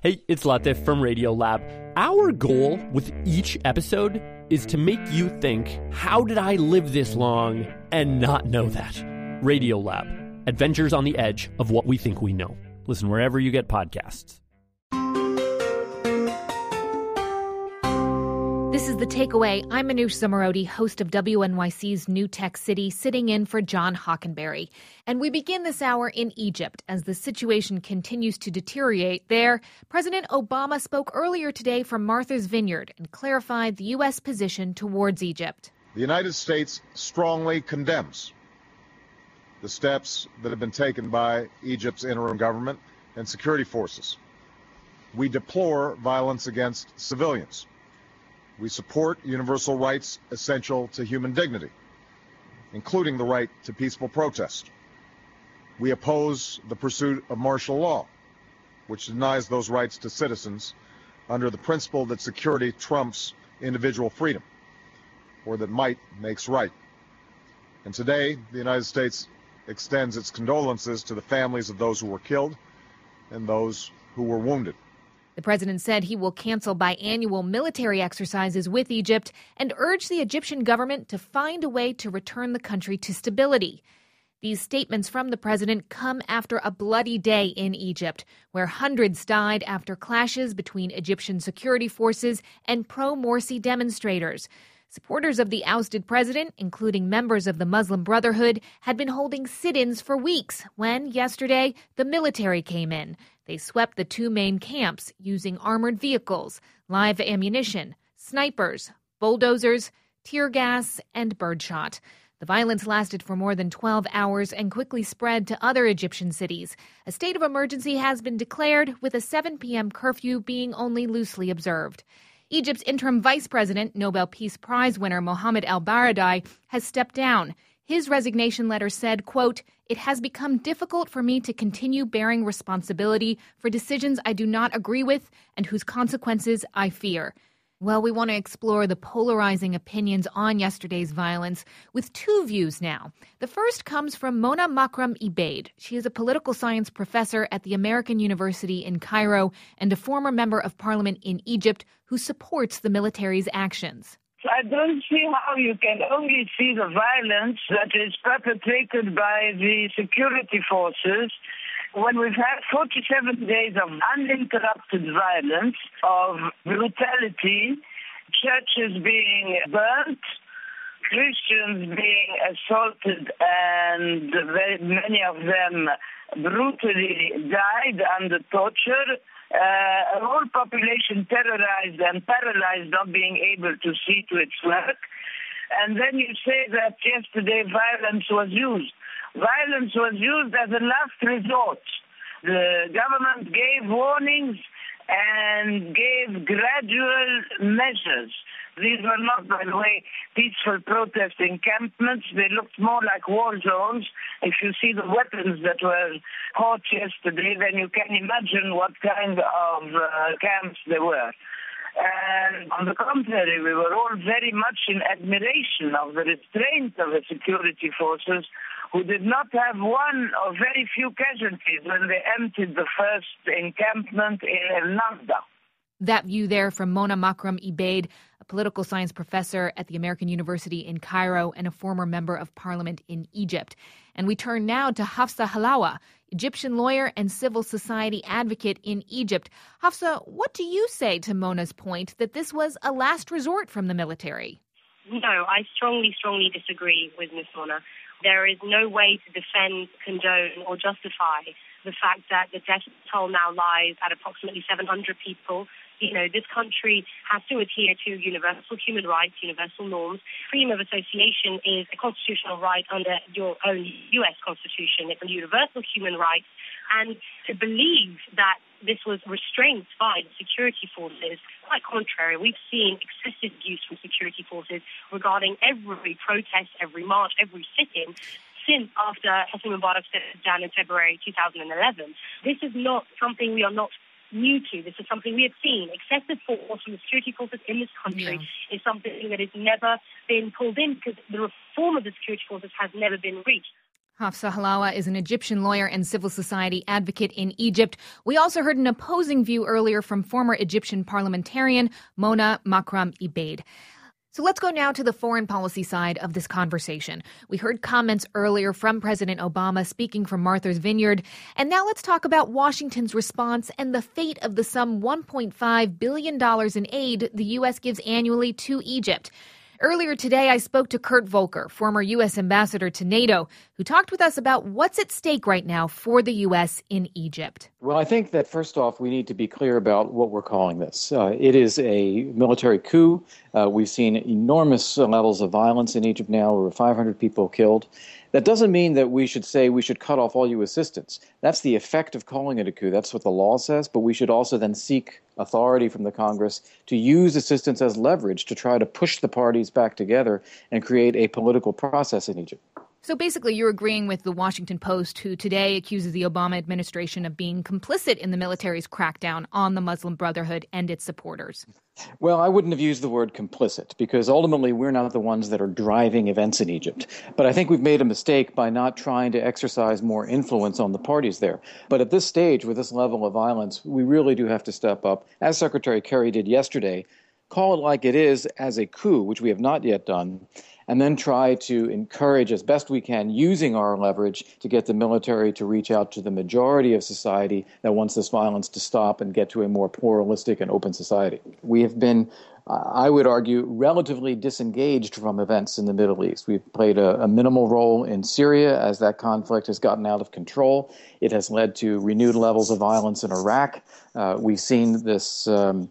Hey, it's Latif from Radiolab. Our goal with each episode is to make you think, how did I live this long and not know that? Radiolab, adventures on the edge of what we think we know. Listen wherever you get podcasts. This is The Takeaway. I'm Manoush Zomorodi, host of WNYC's New Tech City, sitting in for John Hockenberry. And we begin this hour in Egypt as the situation continues to deteriorate there. President Obama spoke earlier today from Martha's Vineyard and clarified the U.S. position towards Egypt. The United States strongly condemns the steps that have been taken by Egypt's interim government and security forces. We deplore violence against civilians. We support universal rights essential to human dignity, including the right to peaceful protest. We oppose the pursuit of martial law, which denies those rights to citizens under the principle that security trumps individual freedom, or that might makes right. And today, the United States extends its condolences to the families of those who were killed and those who were wounded. The president said he will cancel biannual military exercises with Egypt and urge the Egyptian government to find a way to return the country to stability. These statements from the president come after a bloody day in Egypt, where hundreds died after clashes between Egyptian security forces and pro-Morsi demonstrators. Supporters of the ousted president, including members of the Muslim Brotherhood, had been holding sit-ins for weeks when, yesterday, the military came in. They swept the two main camps using armored vehicles, live ammunition, snipers, bulldozers, tear gas, and birdshot. The violence lasted for more than 12 hours and quickly spread to other Egyptian cities. A state of emergency has been declared, with a 7 p.m. curfew being only loosely observed. Egypt's interim vice president, Nobel Peace Prize winner Mohamed El-Baradei, has stepped down. His resignation letter said, quote, "It has become difficult for me to continue bearing responsibility for decisions I do not agree with and whose consequences I fear." Well, we want to explore the polarizing opinions on yesterday's violence with two views now. The first comes from Mona Makram Ebaid. She is a political science professor at the American University in Cairo and a former member of parliament in Egypt who supports the military's actions. I don't see how you can only see the violence that is perpetrated by the security forces when we've had 47 days of uninterrupted violence, of brutality, churches being burnt, Christians being assaulted, and many of them brutally died under torture, a whole population terrorized and paralyzed, not being able to see to its work. And then you say that yesterday violence was used. Violence was used as a last resort. The government gave warnings and gave gradual measures. These were not, by the way, peaceful protest encampments. They looked more like war zones. If you see the weapons that were caught yesterday, then you can imagine what kind of camps they were. And on the contrary, we were all very much in admiration of the restraint of the security forces, who did not have one or very few casualties when they emptied the first encampment in El Nagda. That view there from Mona Makram Ebaid, a political science professor at the American University in Cairo and a former member of parliament in Egypt. And we turn now to Hafsa Halawa, Egyptian lawyer and civil society advocate in Egypt. Hafsa, what do you say to Mona's point that this was a last resort from the military? No, I strongly disagree with Ms. Mona. There is no way to defend, condone, or justify the fact that the death toll now lies at approximately 700 people. You know, this country has to adhere to universal human rights, universal norms. Freedom of association is a constitutional right under your own U.S. Constitution. It's a universal human right. And to believe that this was restrained by the security forces, quite contrary. We've seen excessive use from security forces regarding every protest, every march, every sit-in since after Hosni Mubarak stepped down in February 2011. This is not something we are not new to. This is something we have seen. Excessive force from the security forces in this country is something that has never been pulled in because the reform of the security forces has never been reached. Hafsa Halawa is an Egyptian lawyer and civil society advocate in Egypt. We also heard an opposing view earlier from former Egyptian parliamentarian Mona Makram Ebaid. So let's go now to the foreign policy side of this conversation. We heard comments earlier from President Obama speaking from Martha's Vineyard. And now let's talk about Washington's response and the fate of the some $1.5 billion in aid the U.S. gives annually to Egypt. Earlier today, I spoke to Kurt Volker, former U.S. ambassador to NATO, who talked with us about what's at stake right now for the U.S. in Egypt. Well, I think that first off, we need to be clear about what we're calling this. It is a military coup. We've seen enormous levels of violence in Egypt now, over 500 people killed. That doesn't mean that we should say we should cut off all U.S. assistance. That's the effect of calling it a coup. That's what the law says. But we should also then seek authority from the Congress to use assistance as leverage to try to push the parties back together and create a political process in Egypt. So basically, you're agreeing with the Washington Post, who today accuses the Obama administration of being complicit in the military's crackdown on the Muslim Brotherhood and its supporters. Well, I wouldn't have used the word complicit because ultimately we're not the ones that are driving events in Egypt. But I think we've made a mistake by not trying to exercise more influence on the parties there. But at this stage, with this level of violence, we really do have to step up, as Secretary Kerry did yesterday, call it like it is as a coup, which we have not yet done, and then try to encourage as best we can, using our leverage, to get the military to reach out to the majority of society that wants this violence to stop and get to a more pluralistic and open society. We have been, I would argue, relatively disengaged from events in the Middle East. We've played a minimal role in Syria as that conflict has gotten out of control. It has led to renewed levels of violence in Iraq. We've seen this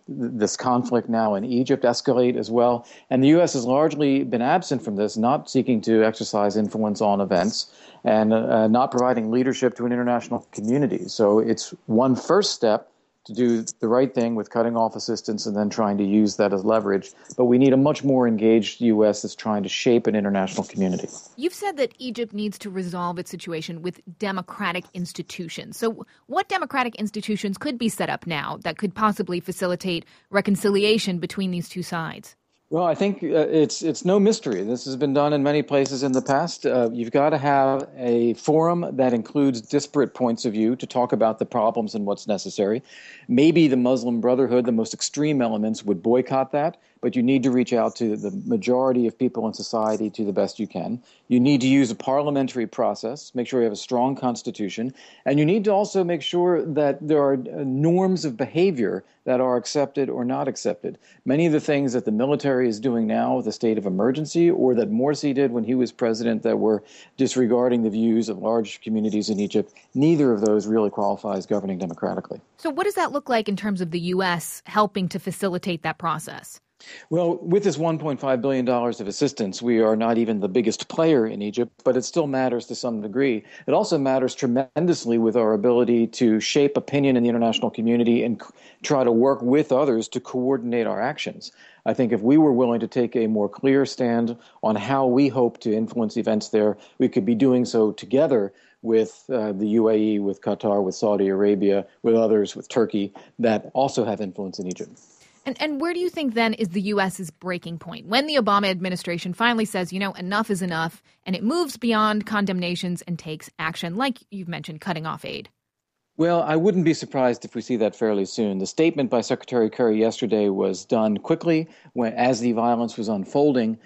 conflict now in Egypt escalate as well. And the U.S. has largely been absent from this, not seeking to exercise influence on events and not providing leadership to an international community. So it's one first step to do the right thing with cutting off assistance and then trying to use that as leverage. But we need a much more engaged U.S. that's trying to shape an international community. You've said that Egypt needs to resolve its situation with democratic institutions. So what democratic institutions could be set up now that could possibly facilitate reconciliation between these two sides? Well, I think it's no mystery. This has been done in many places in the past. You've got to have a forum that includes disparate points of view to talk about the problems and what's necessary. Maybe the Muslim Brotherhood, the most extreme elements, would boycott that, but you need to reach out to the majority of people in society to the best you can. You need to use a parliamentary process, make sure you have a strong constitution, and you need to also make sure that there are norms of behavior that are accepted or not accepted. Many of the things that the military is doing now with a state of emergency, or that Morsi did when he was president, that were disregarding the views of large communities in Egypt, neither of those really qualifies governing democratically. So what does that look like in terms of the U.S. helping to facilitate that process? Well, with this $1.5 billion of assistance, we are not even the biggest player in Egypt, but it still matters to some degree. It also matters tremendously with our ability to shape opinion in the international community and try to work with others to coordinate our actions. I think if we were willing to take a more clear stand on how we hope to influence events there, we could be doing so together with the UAE, with Qatar, with Saudi Arabia, with others, with Turkey, that also have influence in Egypt. And where do you think then is the U.S.'s breaking point? When the Obama administration finally says, enough is enough, and it moves beyond condemnations and takes action, like you've mentioned, cutting off aid? Well, I wouldn't be surprised if we see that fairly soon. The statement by Secretary Kerry yesterday was done quickly as the violence was unfolding,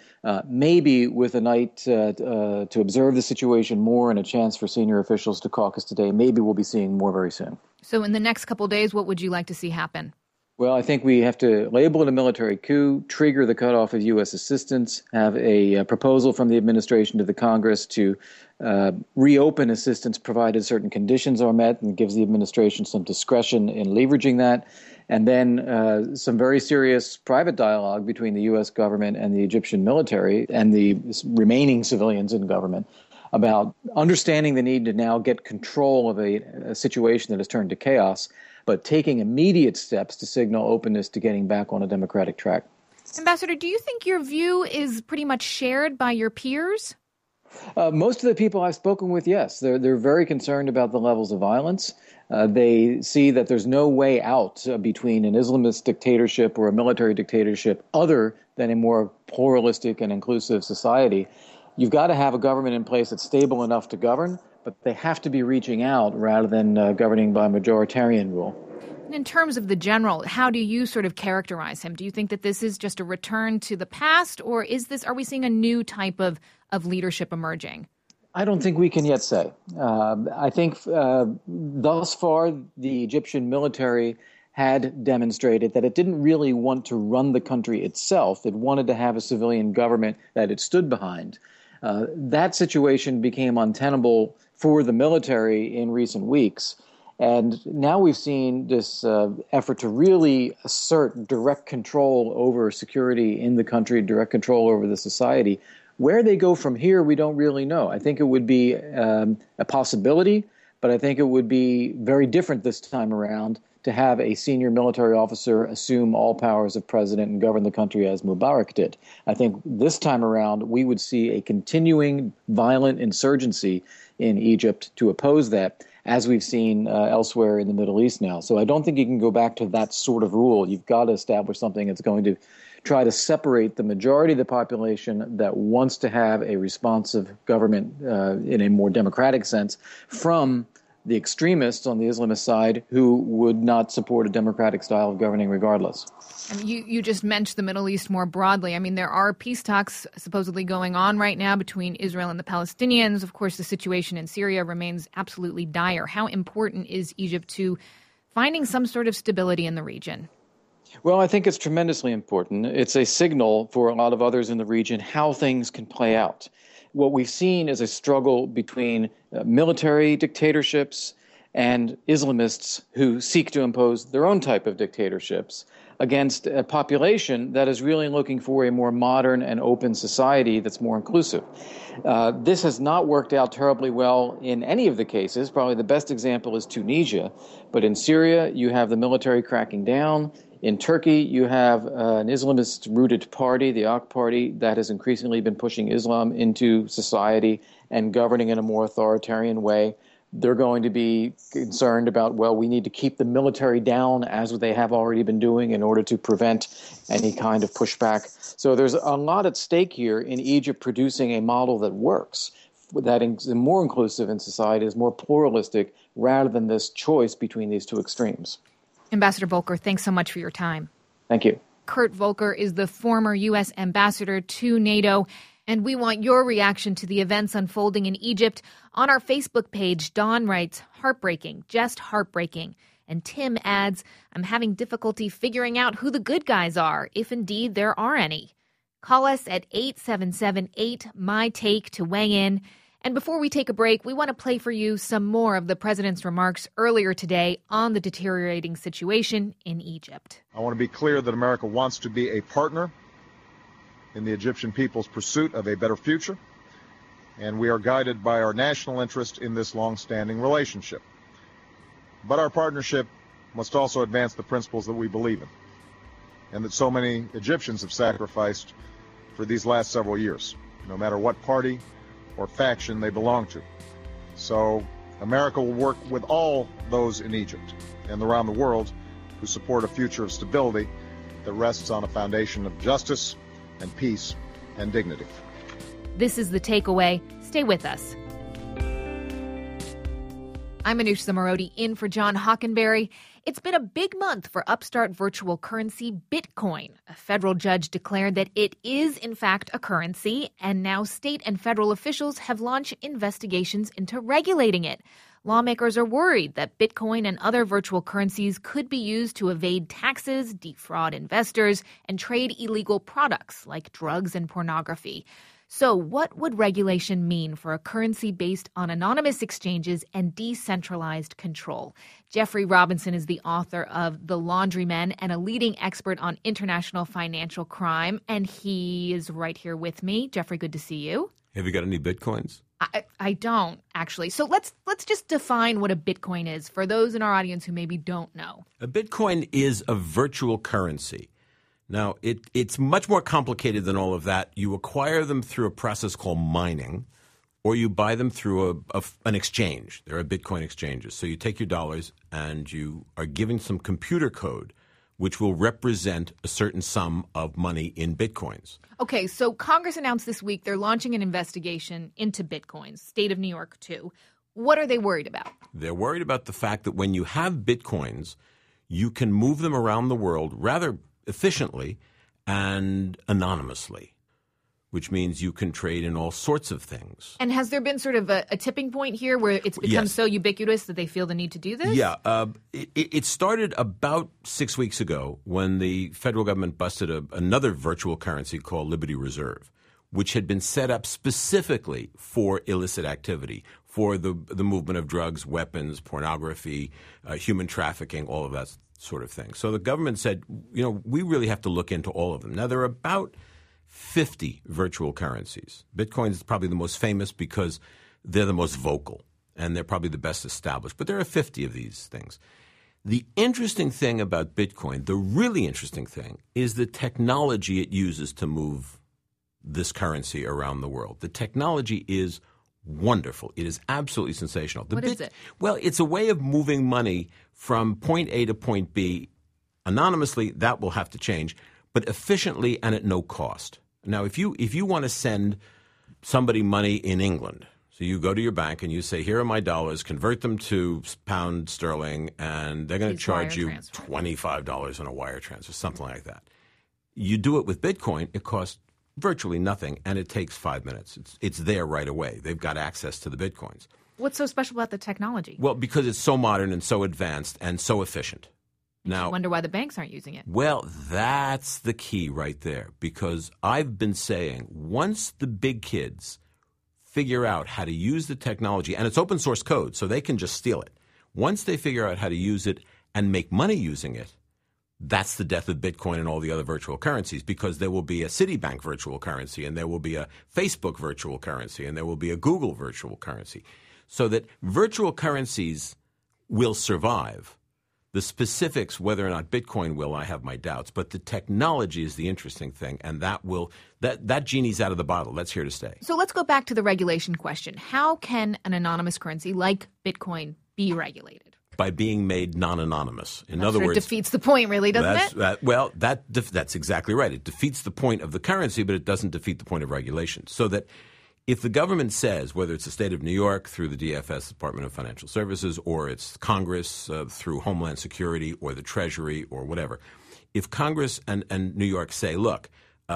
maybe with a night to observe the situation more and a chance for senior officials to caucus today. Maybe we'll be seeing more very soon. So in the next couple of days, what would you like to see happen? Well, I think we have to label it a military coup, trigger the cutoff of U.S. assistance, have a proposal from the administration to the Congress to reopen assistance provided certain conditions are met, and gives the administration some discretion in leveraging that, and then some very serious private dialogue between the U.S. government and the Egyptian military and the remaining civilians in government about understanding the need to now get control of a situation that has turned to chaos, but taking immediate steps to signal openness to getting back on a democratic track. Ambassador, do you think your view is pretty much shared by your peers? Most of the people I've spoken with, yes. They're very concerned about the levels of violence. They see that there's no way out between an Islamist dictatorship or a military dictatorship other than a more pluralistic and inclusive society. you've got to have a government in place that's stable enough to govern, but they have to be reaching out rather than governing by majoritarian rule. In terms of the general, how do you sort of characterize him? Do you think that this is just a return to the past, or are we seeing a new type of leadership emerging? I don't think we can yet say. I think thus far the Egyptian military had demonstrated that it didn't really want to run the country itself. It wanted to have a civilian government that it stood behind. That situation became untenable for the military in recent weeks. And now we've seen this effort to really assert direct control over security in the country, direct control over the society. Where they go from here, we don't really know. I think it would be a possibility, but I think it would be very different this time around to have a senior military officer assume all powers of president and govern the country as Mubarak did. I think this time around, we would see a continuing violent insurgency in Egypt to oppose that, as we've seen elsewhere in the Middle East now. So I don't think you can go back to that sort of rule. You've got to establish something that's going to try to separate the majority of the population that wants to have a responsive government in a more democratic sense from the extremists on the Islamist side who would not support a democratic style of governing regardless. And you just mentioned the Middle East more broadly. I mean, there are peace talks supposedly going on right now between Israel and the Palestinians. Of course, the situation in Syria remains absolutely dire. How important is Egypt to finding some sort of stability in the region? Well, I think it's tremendously important. It's a signal for a lot of others in the region how things can play out. What we've seen is a struggle between military dictatorships and Islamists who seek to impose their own type of dictatorships against a population that is really looking for a more modern and open society that's more inclusive. This has not worked out terribly well in any of the cases. Probably the best example is Tunisia. But in Syria, you have the military cracking down. In Turkey, you have an Islamist-rooted party, the AK Party, that has increasingly been pushing Islam into society and governing in a more authoritarian way. They're going to be concerned about, well, we need to keep the military down as they have already been doing in order to prevent any kind of pushback. So there's a lot at stake here in Egypt producing a model that works, that is more inclusive in society, is more pluralistic, rather than this choice between these two extremes. Ambassador Volker, thanks so much for your time. Thank you. Kurt Volker is the former U.S. ambassador to NATO, and we want your reaction to the events unfolding in Egypt. On our Facebook page, Dawn writes, "Heartbreaking, just heartbreaking." And Tim adds, "I'm having difficulty figuring out who the good guys are, if indeed there are any." Call us at 877-8-MY-TAKE to weigh in. And before we take a break, we want to play for you some more of the president's remarks earlier today on the deteriorating situation in Egypt. I want to be clear that America wants to be a partner in the Egyptian people's pursuit of a better future, and we are guided by our national interest in this long-standing relationship. But our partnership must also advance the principles that we believe in, and that so many Egyptians have sacrificed for these last several years, no matter what party or faction they belong to. So America will work with all those in Egypt and around the world who support a future of stability that rests on a foundation of justice and peace and dignity. This is The Takeaway. Stay with us. I'm Anoush Zomorodi in for John Hockenberry. It's been a big month for upstart virtual currency Bitcoin. A federal judge declared that it is, in fact, a currency, and now state and federal officials have launched investigations into regulating it. Lawmakers are worried that Bitcoin and other virtual currencies could be used to evade taxes, defraud investors, and trade illegal products like drugs and pornography. So what would regulation mean for a currency based on anonymous exchanges and decentralized control? Jeffrey Robinson is the author of The Laundrymen and a leading expert on international financial crime, and he is right here with me. Jeffrey, good to see you. Have you got any Bitcoins? I don't, actually. So let's just define what a Bitcoin is for those in our audience who maybe don't know. A Bitcoin is a virtual currency. Now, it's much more complicated than all of that. You acquire them through a process called mining, or you buy them through an exchange. There are Bitcoin exchanges. So you take your dollars and you are giving some computer code, which will represent a certain sum of money in Bitcoins. Okay, so Congress announced this week they're launching an investigation into Bitcoins, state of New York too. What are they worried about? They're worried about the fact that when you have Bitcoins, you can move them around the world rather efficiently and anonymously, which means you can trade in all sorts of things. And has there been sort of a tipping point here where it's become so ubiquitous that they feel the need to do this? Yeah. It started about 6 weeks ago when the federal government busted another virtual currency called Liberty Reserve, which had been set up specifically for illicit activity, for the movement of drugs, weapons, pornography, human trafficking, all of that sort of thing. So the government said, we really have to look into all of them. Now, there are about 50 virtual currencies. Bitcoin is probably the most famous because they're the most vocal and they're probably the best established. But there are 50 of these things. The interesting thing about Bitcoin, the really interesting thing, is the technology it uses to move this currency around the world. The technology is wonderful. It is absolutely sensational. What is it? Well, it's a way of moving money from point A to point B anonymously. That will have to change, but efficiently and at no cost. Now, if you want to send somebody money in England, so you go to your bank and you say, here are my dollars, convert them to pound sterling, and they're going to charge you $25 on a wire transfer, something like that. You do it with Bitcoin, it costs virtually nothing, and it takes 5 minutes. It's there right away. They've got access to the Bitcoins. What's so special about the technology? Well, because it's so modern and so advanced and so efficient. Now, I wonder why the banks aren't using it. Well, that's the key right there, because I've been saying once the big kids figure out how to use the technology, and it's open source code, so they can just steal it. Once they figure out how to use it and make money using it, that's the death of Bitcoin and all the other virtual currencies, because there will be a Citibank virtual currency, and there will be a Facebook virtual currency, and there will be a Google virtual currency. So that virtual currencies will survive. The specifics, whether or not Bitcoin will, I have my doubts. But the technology is the interesting thing, and that genie's out of the bottle. That's here to stay. So let's go back to the regulation question. How can an anonymous currency like Bitcoin be regulated? By being made non-anonymous. In other sort words, of defeats the point, really, doesn't it? That's exactly right. It defeats the point of the currency, but it doesn't defeat the point of regulation. So that if the government says, whether it's the state of New York through the DFS, Department of Financial Services, or it's Congress through Homeland Security or the Treasury or whatever, if Congress and New York say, look,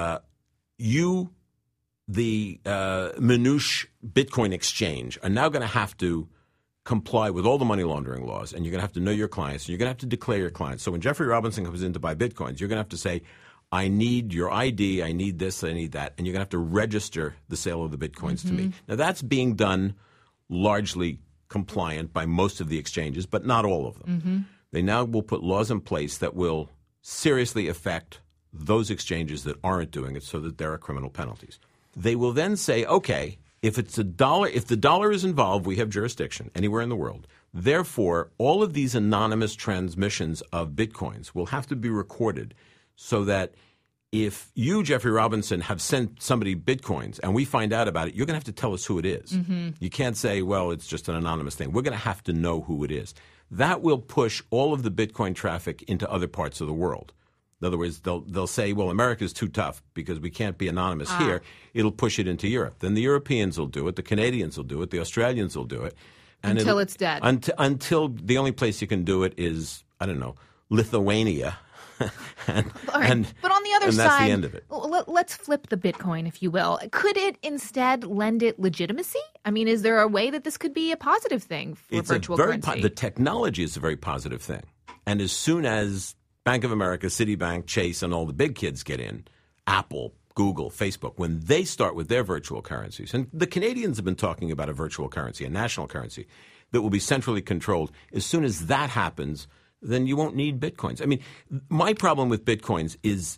you, the Manouche Bitcoin exchange, are now going to have to comply with all the money laundering laws, and you're going to have to know your clients, and you're going to have to declare your clients. So when Jeffrey Robinson comes in to buy Bitcoins, you're going to have to say, I need your ID, I need this, I need that, and you're going to have to register the sale of the Bitcoins to me. Now, that's being done largely compliant by most of the exchanges, but not all of them. They now will put laws in place that will seriously affect those exchanges that aren't doing it, so that there are criminal penalties. They will then say, okay, if the dollar is involved, we have jurisdiction anywhere in the world. Therefore, all of these anonymous transmissions of Bitcoins will have to be recorded, so that if you, Jeffrey Robinson, have sent somebody Bitcoins and we find out about it, you're going to have to tell us who it is. You can't say, well, it's just an anonymous thing. We're going to have to know who it is. That will push all of the Bitcoin traffic into other parts of the world. In other words, they'll say, well, America's too tough because we can't be anonymous here. It'll push it into Europe. Then the Europeans will do it. The Canadians will do it. The Australians will do it. And until it's dead. Until the only place you can do it is, I don't know, Lithuania. But on the other and side, that's the end of it. Let's flip the Bitcoin, if you will. Could it instead lend it legitimacy? I mean, is there a way that this could be a positive thing for virtual currency? The technology is a very positive thing. And as soon as Bank of America, Citibank, Chase, and all the big kids get in, Apple, Google, Facebook, when they start with their virtual currencies, and the Canadians have been talking about a virtual currency, a national currency, that will be centrally controlled. As soon as that happens, then you won't need Bitcoins. I mean, my problem with Bitcoins is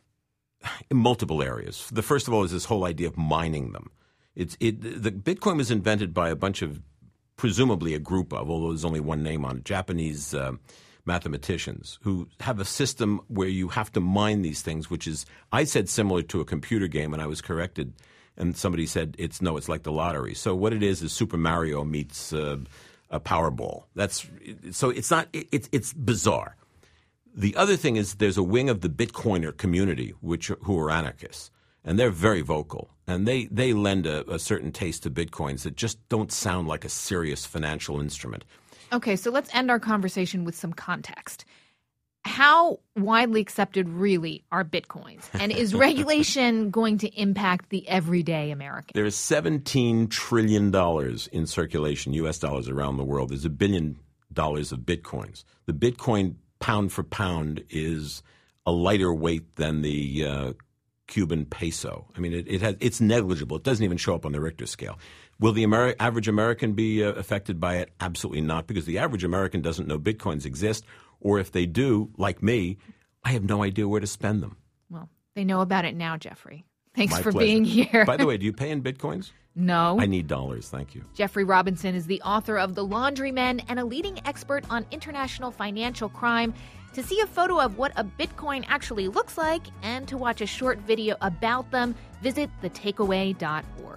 in multiple areas. The first of all is this whole idea of mining them. The Bitcoin was invented by a bunch of, presumably a group of, although there's only one name on it, Japanese mathematicians who have a system where you have to mine these things, which is, I said similar to a computer game, and I was corrected, and somebody said it's like the lottery. So what it is Super Mario meets a Powerball. It's bizarre. The other thing is there's a wing of the Bitcoiner community who are anarchists, and they're very vocal, and they lend a certain taste to Bitcoins that just don't sound like a serious financial instrument. Okay, so let's end our conversation with some context. How widely accepted really are Bitcoins? And is regulation going to impact the everyday American? There is $17 trillion in circulation, U.S. dollars, around the world. There's $1 billion of Bitcoins. The Bitcoin pound for pound is a lighter weight than the Cuban peso. I mean, it's negligible. It doesn't even show up on the Richter scale. Will the average American be affected by it? Absolutely not, because the average American doesn't know Bitcoins exist, or if they do, like me, I have no idea where to spend them. Well, they know about it now, Jeffrey. Thanks for pleasure. being here. By the way, do you pay in Bitcoins? No. I need dollars, thank you. Jeffrey Robinson is the author of The Laundrymen and a leading expert on international financial crime. To see a photo of what a Bitcoin actually looks like and to watch a short video about them, visit thetakeaway.org.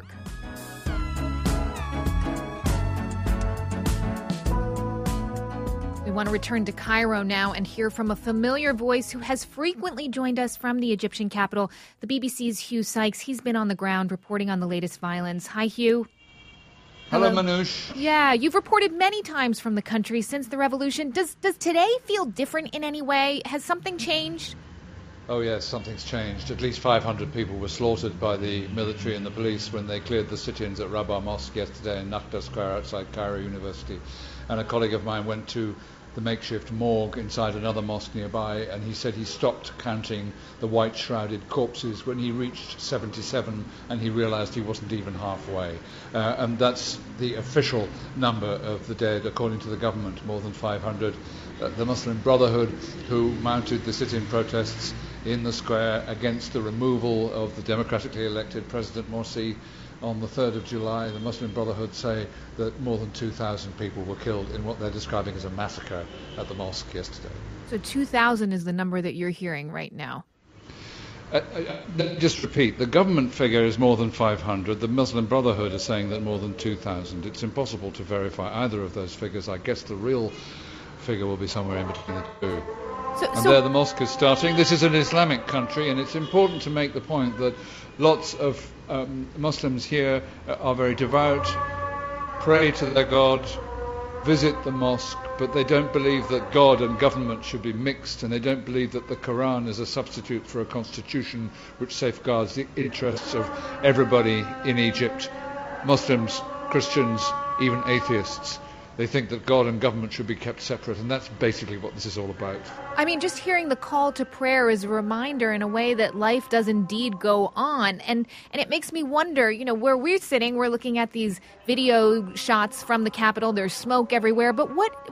We want to return to Cairo now and hear from a familiar voice who has frequently joined us from the Egyptian capital, the BBC's Hugh Sykes. He's been on the ground reporting on the latest violence. Hi, Hugh. Hello, Manoush. Yeah, you've reported many times from the country since the revolution. Does today feel different in any way? Has something changed? Oh, yes, something's changed. At least 500 people were slaughtered by the military and the police when they cleared the sit-ins at Rabah Mosque yesterday in Nakhta Square outside Cairo University. And a colleague of mine went to the makeshift morgue inside another mosque nearby, and he said he stopped counting the white-shrouded corpses when he reached 77, and he realized he wasn't even halfway. And that's the official number of the dead, according to the government, more than 500. The Muslim Brotherhood, who mounted the sit-in protests in the square against the removal of the democratically elected President Morsi on the 3rd of July, the Muslim Brotherhood say that more than 2,000 people were killed in what they're describing as a massacre at the mosque yesterday. So 2,000 is the number that you're hearing right now. Just repeat, the government figure is more than 500. The Muslim Brotherhood is saying that more than 2,000. It's impossible to verify either of those figures. I guess the real figure will be somewhere in between the two. There the mosque is starting. This is an Islamic country, and it's important to make the point that lots of Muslims here are very devout, pray to their God, visit the mosque, but they don't believe that God and government should be mixed, and they don't believe that the Quran is a substitute for a constitution which safeguards the interests of everybody in Egypt, Muslims, Christians, even atheists. They think that God and government should be kept separate, and that's basically what this is all about. I mean, just hearing the call to prayer is a reminder in a way that life does indeed go on. And it makes me wonder, where we're sitting, we're looking at these video shots from the Capitol. There's smoke everywhere. But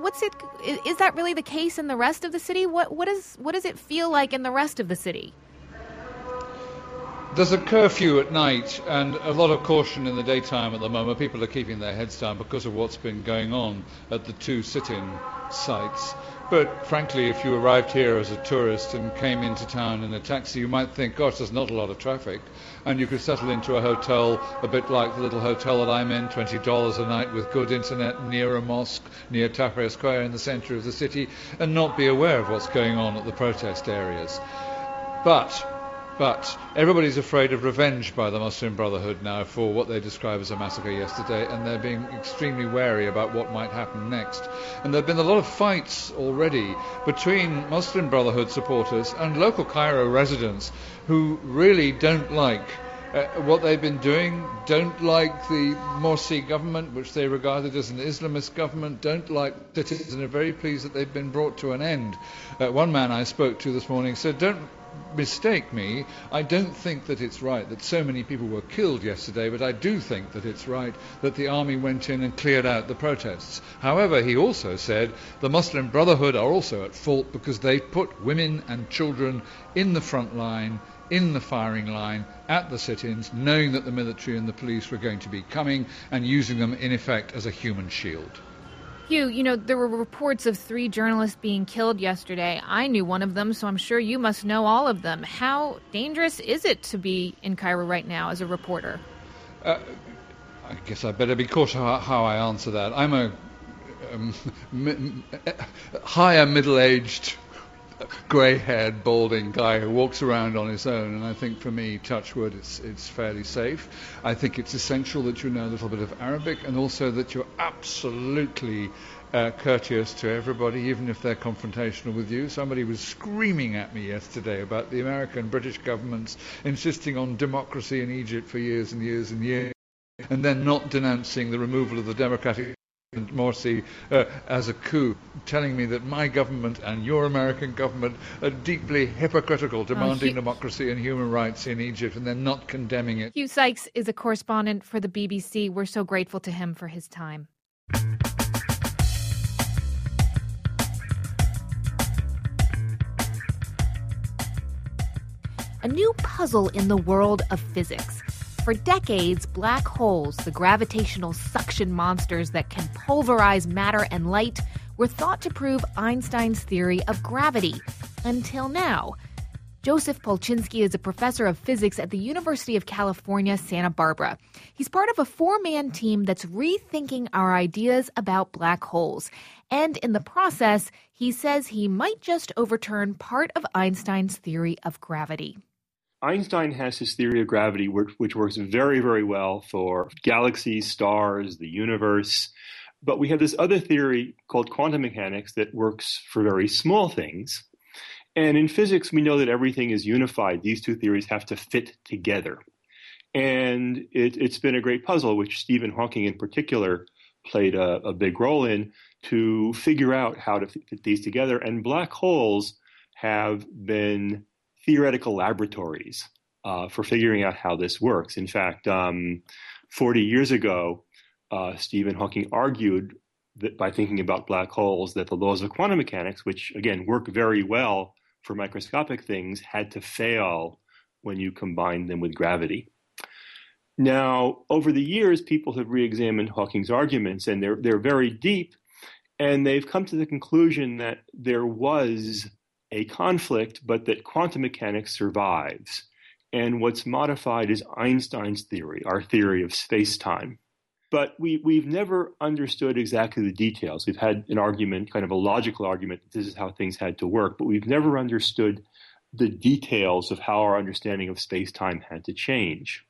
is that really the case in the rest of the city? What does it feel like in the rest of the city? There's a curfew at night and a lot of caution in the daytime at the moment. People are keeping their heads down because of what's been going on at the two sit-in sites. But frankly, if you arrived here as a tourist and came into town in a taxi, you might think, gosh, there's not a lot of traffic. And you could settle into a hotel a bit like the little hotel that I'm in, $20 a night with good internet near a mosque, near Tahrir Square in the centre of the city, and not be aware of what's going on at the protest areas. But everybody's afraid of revenge by the Muslim Brotherhood now for what they describe as a massacre yesterday, and they're being extremely wary about what might happen next. And there have been a lot of fights already between Muslim Brotherhood supporters and local Cairo residents who really don't like what they've been doing, don't like the Morsi government, which they regarded as an Islamist government, don't like citizens, and are very pleased that they've been brought to an end. One man I spoke to this morning said, "Don't mistake me, I don't think that it's right that so many people were killed yesterday, but I do think that it's right that the army went in and cleared out the protests." However, he also said the Muslim Brotherhood are also at fault because they put women and children in the front line, in the firing line, at the sit-ins, knowing that the military and the police were going to be coming and using them in effect as a human shield. Hugh, there were reports of 3 journalists being killed yesterday. I knew one of them, so I'm sure you must know all of them. How dangerous is it to be in Cairo right now as a reporter? I guess I better be cautious how I answer that. I'm a higher middle-aged grey-haired, balding guy who walks around on his own. And I think for me, touch wood, it's fairly safe. I think it's essential that you know a little bit of Arabic, and also that you're absolutely courteous to everybody, even if they're confrontational with you. Somebody was screaming at me yesterday about the American British governments insisting on democracy in Egypt for years and years and years, and then not denouncing the removal of the democratic Morsi as a coup, telling me that my government and your American government are deeply hypocritical, demanding democracy and human rights in Egypt, and they're not condemning it. Hugh Sykes is a correspondent for the BBC. We're so grateful to him for his time. A new puzzle in the world of physics. For decades, black holes, the gravitational suction monsters that can pulverize matter and light, were thought to prove Einstein's theory of gravity. Until now. Joseph Polchinski is a professor of physics at the University of California, Santa Barbara. He's part of a 4-man team that's rethinking our ideas about black holes. And in the process, he says he might just overturn part of Einstein's theory of gravity. Einstein has his theory of gravity, which works very, very well for galaxies, stars, the universe. But we have this other theory called quantum mechanics that works for very small things. And in physics, we know that everything is unified. These two theories have to fit together. And it's been a great puzzle, which Stephen Hawking in particular played a big role in, to figure out how to fit these together. And black holes have been theoretical laboratories for figuring out how this works. In fact, 40 years ago, Stephen Hawking argued that by thinking about black holes, that the laws of quantum mechanics, which again work very well for microscopic things, had to fail when you combine them with gravity. Now, over the years, people have re-examined Hawking's arguments, and they're very deep, and they've come to the conclusion that there was a conflict, but that quantum mechanics survives. And what's modified is Einstein's theory, our theory of space-time. But we've never understood exactly the details. We've had an argument, kind of a logical argument, that this is how things had to work, but we've never understood the details of how our understanding of space-time had to change.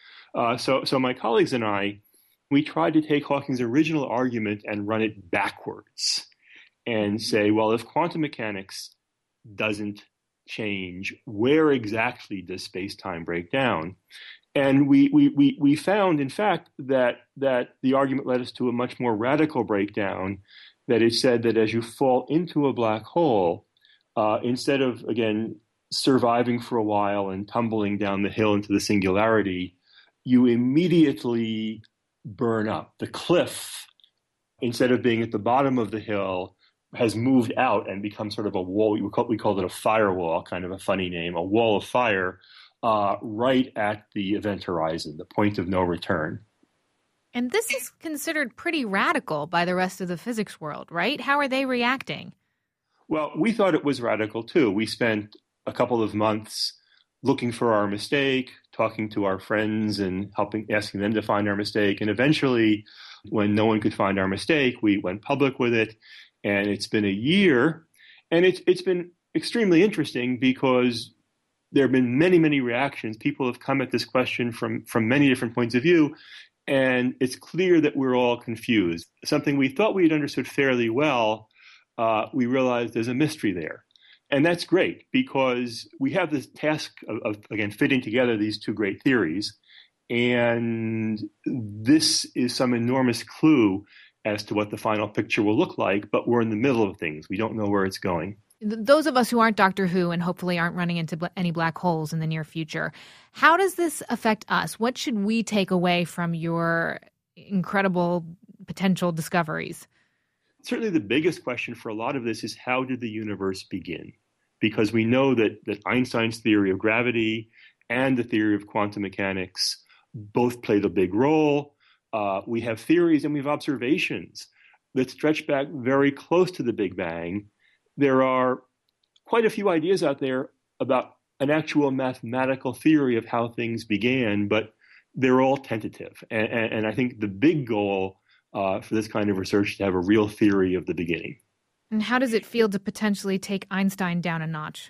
So my colleagues and I, we tried to take Hawking's original argument and run it backwards and say, well, if quantum mechanics doesn't change, where exactly does space-time break down? And we found, in fact, that the argument led us to a much more radical breakdown, that it said that as you fall into a black hole, instead of, again, surviving for a while and tumbling down the hill into the singularity, you immediately burn up. The cliff, instead of being at the bottom of the hill, has moved out and become sort of a wall. We called it a firewall, kind of a funny name, a wall of fire, right at the event horizon, the point of no return. And this is considered pretty radical by the rest of the physics world, right? How are they reacting? Well, we thought it was radical, too. We spent a couple of months looking for our mistake, talking to our friends and asking them to find our mistake. And eventually, when no one could find our mistake, we went public with it. And it's been a year, and it's been extremely interesting because there have been many, many reactions. People have come at this question from many different points of view, and it's clear that we're all confused. Something we thought we had understood fairly well, we realized there's a mystery there. And that's great because we have this task of again, fitting together these two great theories, and this is some enormous clue as to what the final picture will look like, but we're in the middle of things. We don't know where it's going. Those of us who aren't Doctor Who and hopefully aren't running into any black holes in the near future, how does this affect us? What should we take away from your incredible potential discoveries? Certainly the biggest question for a lot of this is, how did the universe begin? Because we know that Einstein's theory of gravity and the theory of quantum mechanics both played a big role. We have theories and we have observations that stretch back very close to the Big Bang. There are quite a few ideas out there about an actual mathematical theory of how things began, but they're all tentative. And I think the big goal for this kind of research is to have a real theory of the beginning. And how does it feel to potentially take Einstein down a notch?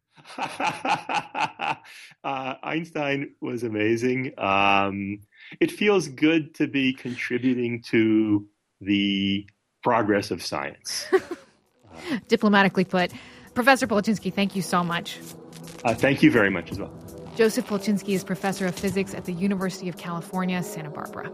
Einstein was amazing. It feels good to be contributing to the progress of science. Diplomatically put. Professor Polchinski, thank you so much. Thank you very much as well. Joseph Polchinski is professor of physics at the University of California, Santa Barbara.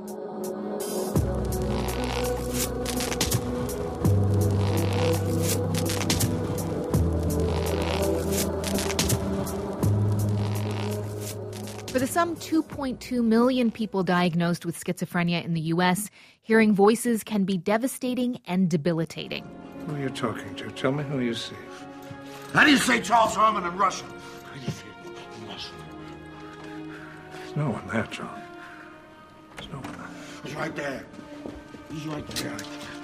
For the some 2.2 million people diagnosed with schizophrenia in the U.S., hearing voices can be devastating and debilitating. Who are you talking to? Tell me who you see. How do you say Charles Herman in Russian? How do you say in Russian? There's no one there, John. There's no one there. He's right there. He's right there.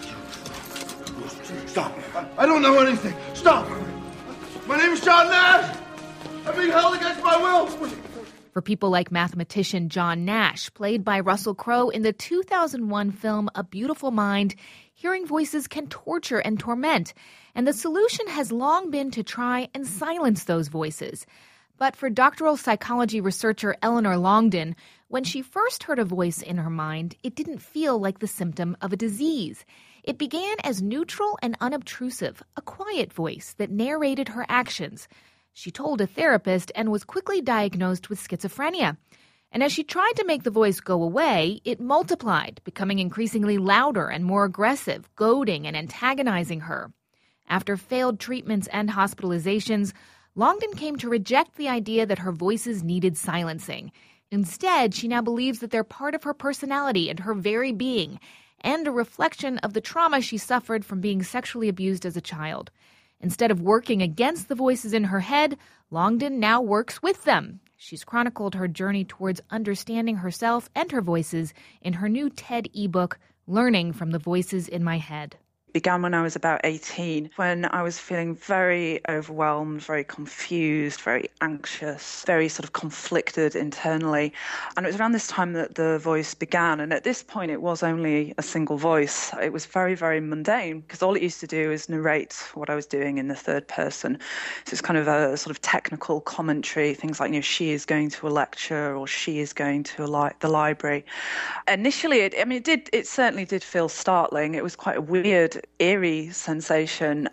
Stop. I don't know anything. Stop. My name is John Nash. I'm being held against my will. For people like mathematician John Nash, played by Russell Crowe in the 2001 film A Beautiful Mind, hearing voices can torture and torment, and the solution has long been to try and silence those voices. But for doctoral psychology researcher Eleanor Longden, when she first heard a voice in her mind, it didn't feel like the symptom of a disease. It began as neutral and unobtrusive, a quiet voice that narrated her actions. She told a therapist and was quickly diagnosed with schizophrenia. And as she tried to make the voice go away, it multiplied, becoming increasingly louder and more aggressive, goading and antagonizing her. After failed treatments and hospitalizations, Longden came to reject the idea that her voices needed silencing. Instead, she now believes that they're part of her personality and her very being, and a reflection of the trauma she suffered from being sexually abused as a child. Instead of working against the voices in her head, Longden now works with them. She's chronicled her journey towards understanding herself and her voices in her new TED ebook, Learning from the Voices in My Head. Began when I was about 18, when I was feeling very overwhelmed, very confused, very anxious, very sort of conflicted internally. And it was around this time that the voice began. And at this point, it was only a single voice. It was very, very mundane because all it used to do is narrate what I was doing in the third person. So it's kind of a sort of technical commentary, things like, she is going to a lecture or she is going to the library. Initially, it certainly did feel startling. It was quite a weird, eerie sensation,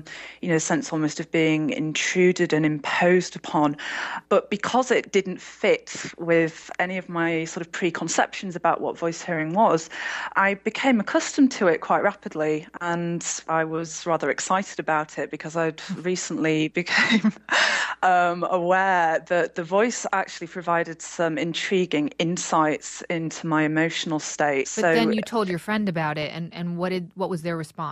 sense almost of being intruded and imposed upon. But because it didn't fit with any of my sort of preconceptions about what voice hearing was, I became accustomed to it quite rapidly. And I was rather excited about it because I'd recently became aware that the voice actually provided some intriguing insights into my emotional state. But then you told your friend about it, and what was their response?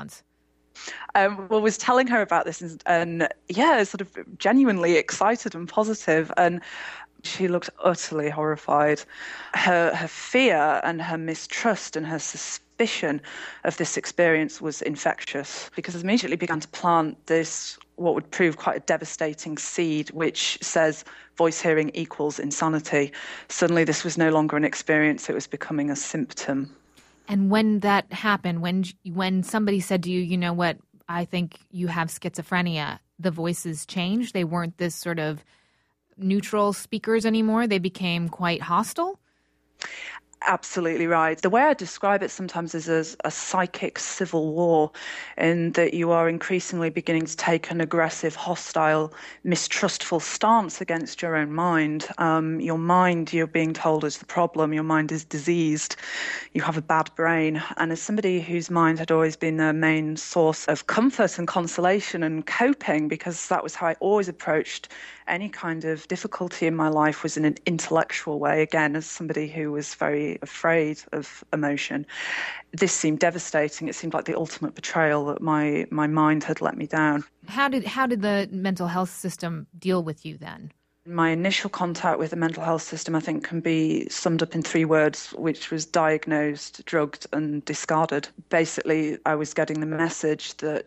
Was telling her about this and sort of genuinely excited and positive, and she looked utterly horrified. Her fear and her mistrust and her suspicion of this experience was infectious, because it immediately began to plant this, what would prove quite a devastating seed, which says voice hearing equals insanity. Suddenly this was no longer an experience, it was becoming a symptom. And when that happened, when somebody said to you, you know what, I think you have schizophrenia, the voices changed? They weren't this sort of neutral speakers anymore? They became quite hostile? Absolutely right. The way I describe it sometimes is as a psychic civil war, in that you are increasingly beginning to take an aggressive, hostile, mistrustful stance against your own mind. Your mind, you're being told, is the problem. Your mind is diseased. You have a bad brain. And as somebody whose mind had always been their main source of comfort and consolation and coping, because that was how I always approached any kind of difficulty in my life, was in an intellectual way, again, as somebody who was very afraid of emotion. This seemed devastating. It seemed like the ultimate betrayal that my mind had let me down. How did the mental health system deal with you then? My initial contact with the mental health system, I think, can be summed up in 3 words, which was diagnosed, drugged, and discarded. Basically, I was getting the message that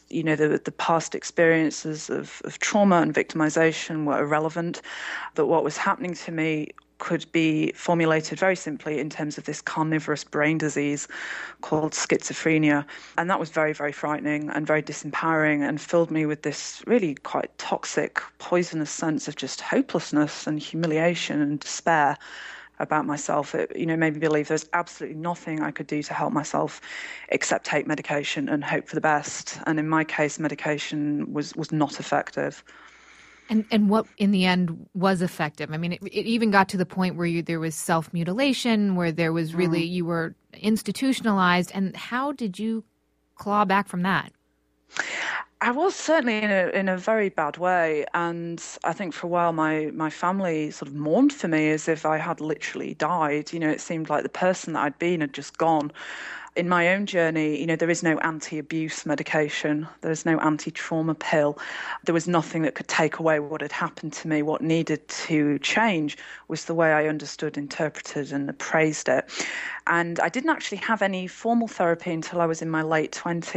the past experiences of trauma and victimization were irrelevant, that what was happening to me could be formulated very simply in terms of this carnivorous brain disease called schizophrenia. And that was very, very frightening and very disempowering and filled me with this really quite toxic, poisonous sense of just hopelessness and humiliation and despair about myself. It, made me believe there's absolutely nothing I could do to help myself except take medication and hope for the best. And in my case, medication was not effective. And what, in the end, was effective? I mean, it even got to the point where there was self-mutilation, where there was really, you were institutionalized. And how did you claw back from that? I was certainly in a very bad way. And I think for a while my family sort of mourned for me as if I had literally died. It seemed like the person that I'd been had just gone. In my own journey, there is no anti-abuse medication. There's no anti-trauma pill. There was nothing that could take away what had happened to me. What needed to change was the way I understood, interpreted, and appraised it. And I didn't actually have any formal therapy until I was in my late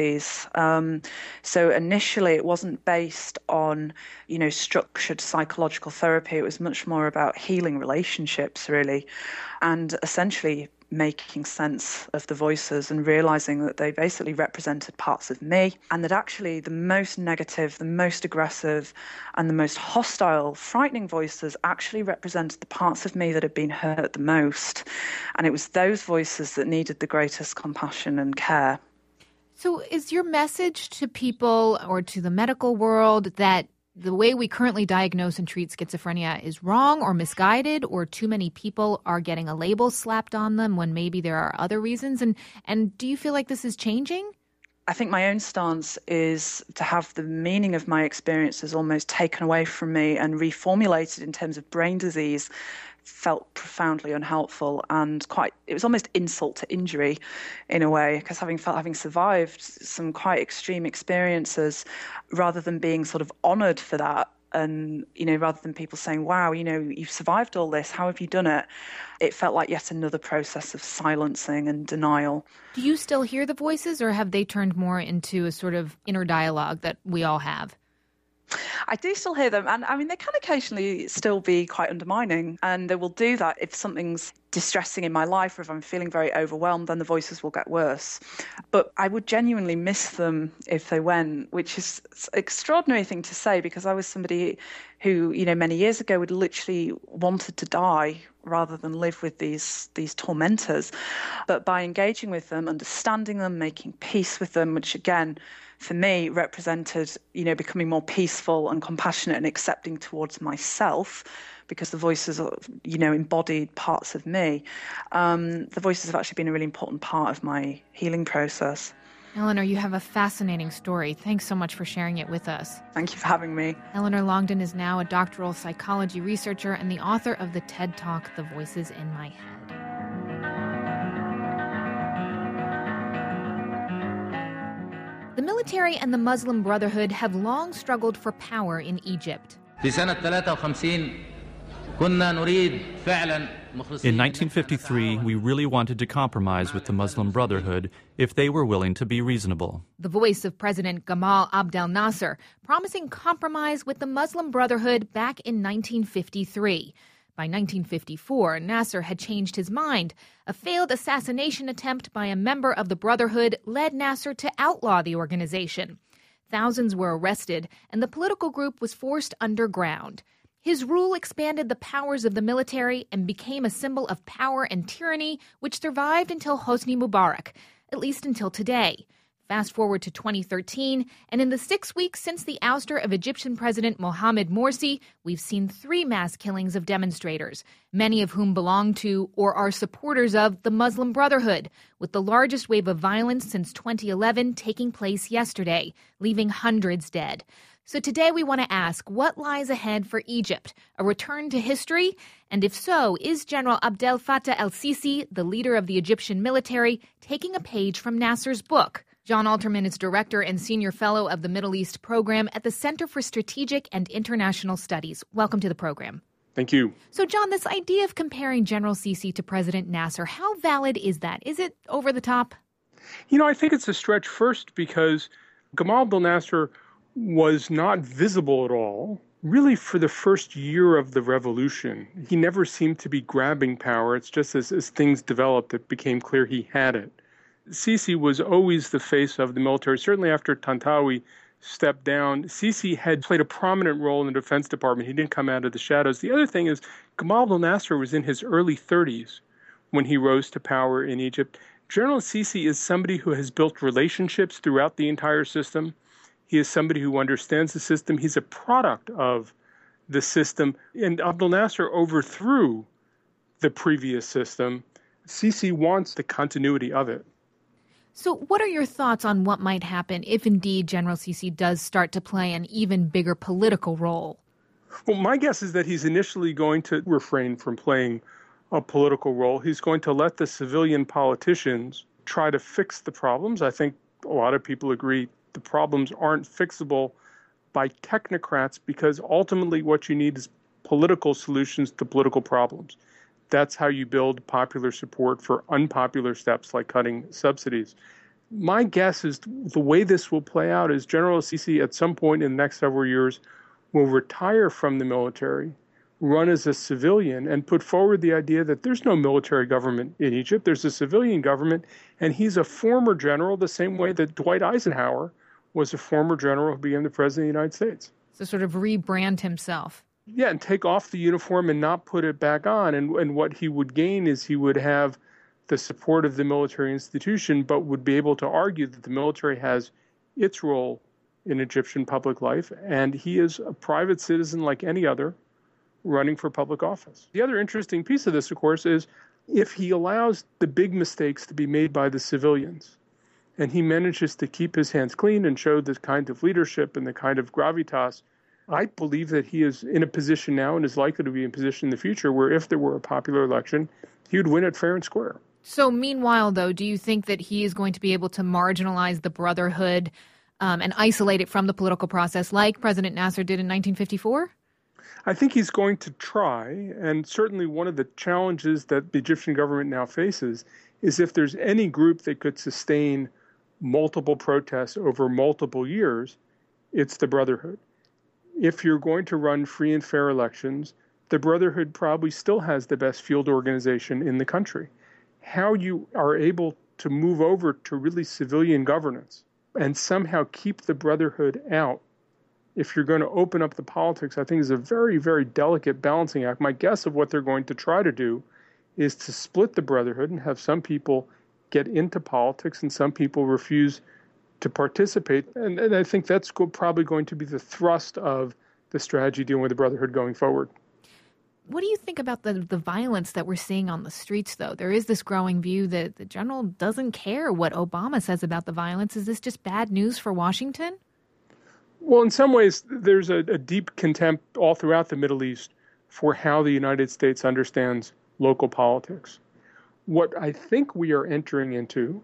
20s. So initially, it wasn't based on, structured psychological therapy. It was much more about healing relationships, really, and essentially making sense of the voices and realizing that they basically represented parts of me, and that actually the most negative, the most aggressive, and the most hostile, frightening voices actually represented the parts of me that had been hurt the most. And it was those voices that needed the greatest compassion and care. So is your message to people or to the medical world that the way we currently diagnose and treat schizophrenia is wrong or misguided, or too many people are getting a label slapped on them when maybe there are other reasons? And do you feel like this is changing? I think my own stance is to have the meaning of my experiences almost taken away from me and reformulated in terms of brain disease felt profoundly unhelpful, and it was almost insult to injury in a way, because having survived some quite extreme experiences, rather than being sort of honoured for that, and rather than people saying, wow, you've survived all this, how have you done it? It felt like yet another process of silencing and denial. Do you still hear the voices, or have they turned more into a sort of inner dialogue that we all have? I do still hear them, and I mean, they can occasionally still be quite undermining, and they will do that if something's distressing in my life, or if I'm feeling very overwhelmed, then the voices will get worse. But I would genuinely miss them if they went, which is an extraordinary thing to say, because I was somebody who, many years ago would literally wanted to die rather than live with these tormentors. But by engaging with them, understanding them, making peace with them, which again, for me, represented, becoming more peaceful and compassionate and accepting towards myself, because the voices are, embodied parts of me. The voices have actually been a really important part of my healing process. Eleanor, you have a fascinating story. Thanks so much for sharing it with us. Thank you for having me. Eleanor Longden is now a doctoral psychology researcher and the author of the TED Talk, The Voices in My Head. The military and the Muslim Brotherhood have long struggled for power in Egypt. In 1953, we really wanted to compromise with the Muslim Brotherhood if they were willing to be reasonable. The voice of President Gamal Abdel Nasser promising compromise with the Muslim Brotherhood back in 1953. By 1954, Nasser had changed his mind. A failed assassination attempt by a member of the Brotherhood led Nasser to outlaw the organization. Thousands were arrested, and the political group was forced underground. His rule expanded the powers of the military and became a symbol of power and tyranny, which survived until Hosni Mubarak, at least until today. Fast forward to 2013, and in the 6 weeks since the ouster of Egyptian President Mohamed Morsi, we've seen 3 mass killings of demonstrators, many of whom belong to or are supporters of the Muslim Brotherhood, with the largest wave of violence since 2011 taking place yesterday, leaving hundreds dead. So today we want to ask, what lies ahead for Egypt? A return to history? And if so, is General Abdel Fattah el-Sisi, the leader of the Egyptian military, taking a page from Nasser's book? John Alterman is Director and Senior Fellow of the Middle East Program at the Center for Strategic and International Studies. Welcome to the program. Thank you. So, John, this idea of comparing General Sisi to President Nasser, how valid is that? Is it over the top? I think it's a stretch first because Gamal Abdel Nasser was not visible at all, really, for the first year of the revolution. He never seemed to be grabbing power. It's just as things developed, it became clear he had it. Sisi was always the face of the military. Certainly after Tantawi stepped down, Sisi had played a prominent role in the Defense Department. He didn't come out of the shadows. The other thing is, Gamal Abdel Nasser was in his early 30s when he rose to power in Egypt. General Sisi is somebody who has built relationships throughout the entire system. He is somebody who understands the system. He's a product of the system. And Abdel Nasser overthrew the previous system. Sisi wants the continuity of it. So what are your thoughts on what might happen if indeed General Sisi does start to play an even bigger political role? Well, my guess is that he's initially going to refrain from playing a political role. He's going to let the civilian politicians try to fix the problems. I think a lot of people agree the problems aren't fixable by technocrats because ultimately what you need is political solutions to political problems. That's how you build popular support for unpopular steps like cutting subsidies. My guess is the way this will play out is General Sisi at some point in the next several years will retire from the military, run as a civilian, and put forward the idea that there's no military government in Egypt. There's a civilian government, and he's a former general the same way that Dwight Eisenhower was a former general who became the president of the United States. So sort of rebrand himself. Yeah, and take off the uniform and not put it back on. And what he would gain is he would have the support of the military institution, but would be able to argue that the military has its role in Egyptian public life, and he is a private citizen like any other running for public office. The other interesting piece of this, of course, is if he allows the big mistakes to be made by the civilians, and he manages to keep his hands clean and show the kind of leadership and the kind of gravitas, I believe that he is in a position now and is likely to be in a position in the future where if there were a popular election, he would win it fair and square. So meanwhile, though, do you think that he is going to be able to marginalize the Brotherhood and isolate it from the political process like President Nasser did in 1954? I think he's going to try, and certainly one of the challenges that the Egyptian government now faces is if there's any group that could sustain multiple protests over multiple years, it's the Brotherhood. If you're going to run free and fair elections, the Brotherhood probably still has the best field organization in the country. How you are able to move over to really civilian governance and somehow keep the Brotherhood out, if you're going to open up the politics, I think is a very, very delicate balancing act. My guess of what they're going to try to do is to split the Brotherhood and have some people get into politics and some people refuse to participate. And I think that's probably going to be the thrust of the strategy dealing with the Brotherhood going forward. What do you think about the violence that we're seeing on the streets, though? There is this growing view that the general doesn't care what Obama says about the violence. Is this just bad news for Washington? Well, in some ways, there's a deep contempt all throughout the Middle East for how the United States understands local politics. What I think we are entering into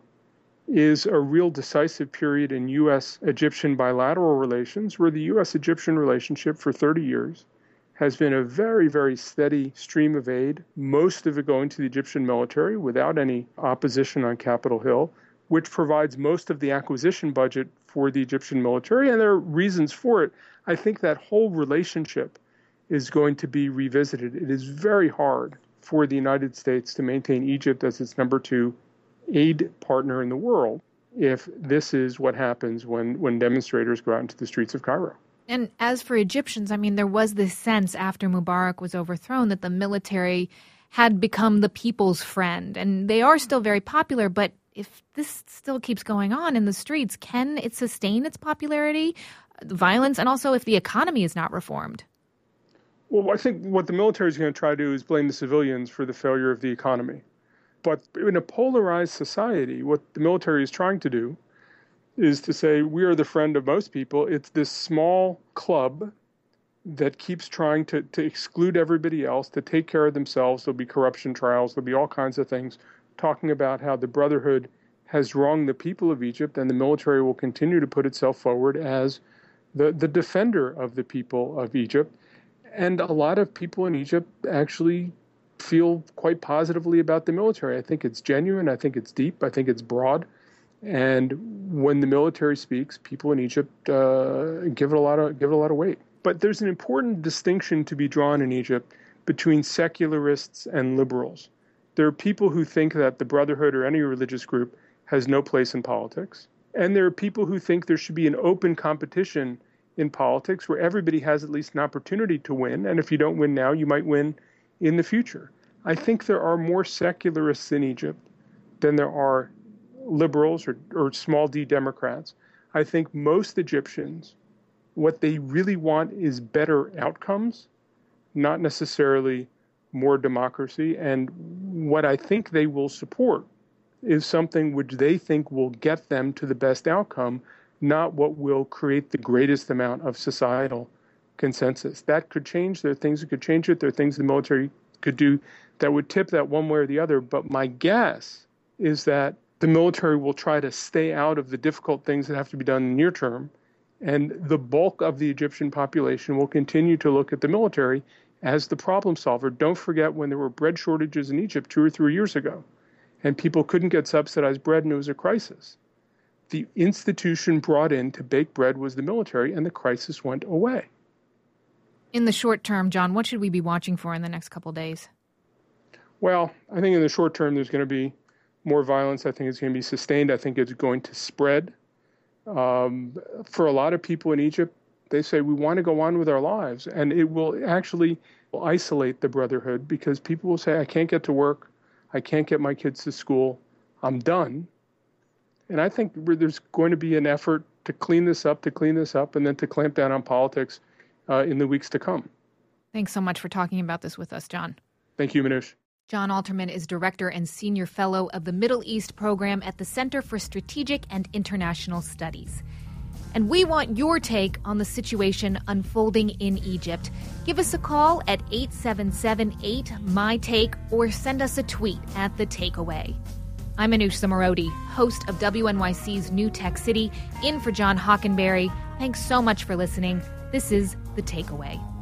is a real decisive period in U.S.-Egyptian bilateral relations, where the U.S.-Egyptian relationship for 30 years has been a very, very steady stream of aid, most of it going to the Egyptian military without any opposition on Capitol Hill, which provides most of the acquisition budget for the Egyptian military, and there are reasons for it. I think that whole relationship is going to be revisited. It is very hard for the United States to maintain Egypt as its number 2 aid partner in the world if this is what happens when demonstrators go out into the streets of Cairo. And as for Egyptians, I mean, there was this sense after Mubarak was overthrown that the military had become the people's friend, and they are still very popular, but if this still keeps going on in the streets, can it sustain its popularity, the violence, and also if the economy is not reformed? Well, I think what the military is going to try to do is blame the civilians for the failure of the economy. But in a polarized society, what the military is trying to do is to say, we are the friend of most people. It's this small club that keeps trying to exclude everybody else, to take care of themselves. There'll be corruption trials. There'll be all kinds of things talking about how the Brotherhood has wronged the people of Egypt, and the military will continue to put itself forward as the defender of the people of Egypt. And a lot of people in Egypt actually feel quite positively about the military. I think it's genuine. I think it's deep. I think it's broad. And when the military speaks, people in Egypt give it a lot of weight. But there's an important distinction to be drawn in Egypt between secularists and liberals. There are people who think that the Brotherhood or any religious group has no place in politics. And there are people who think there should be an open competition in politics where everybody has at least an opportunity to win. And if you don't win now, you might win in the future. I think there are more secularists in Egypt than there are liberals or small d Democrats. I think most Egyptians, what they really want is better outcomes, not necessarily more democracy. And what I think they will support is something which they think will get them to the best outcome, not what will create the greatest amount of societal consensus. That could change. There are things that could change it. There are things the military could do that would tip that one way or the other. But my guess is that the military will try to stay out of the difficult things that have to be done in the near term. And the bulk of the Egyptian population will continue to look at the military as the problem solver. Don't forget when there were bread shortages in Egypt 2 or 3 years ago, and people couldn't get subsidized bread and it was a crisis. The institution brought in to bake bread was the military, and the crisis went away. In the short term, John, what should we be watching for in the next couple of days? Well, I think in the short term there's going to be more violence. I think it's going to be sustained. I think it's going to spread. For a lot of people in Egypt, they say we want to go on with our lives, and it will actually isolate the Brotherhood because people will say, I can't get to work, I can't get my kids to school, I'm done. And I think there's going to be an effort to clean this up, and then to clamp down on politics in the weeks to come. Thanks so much for talking about this with us, John. Thank you, Manoush. John Alterman is Director and Senior Fellow of the Middle East Program at the Center for Strategic and International Studies. And we want your take on the situation unfolding in Egypt. Give us a call at 877-8-MY-TAKE or send us a tweet at The Takeaway. I'm Manoush Zomorodi, host of WNYC's New Tech City, in for John Hockenberry. Thanks so much for listening. This is The Takeaway.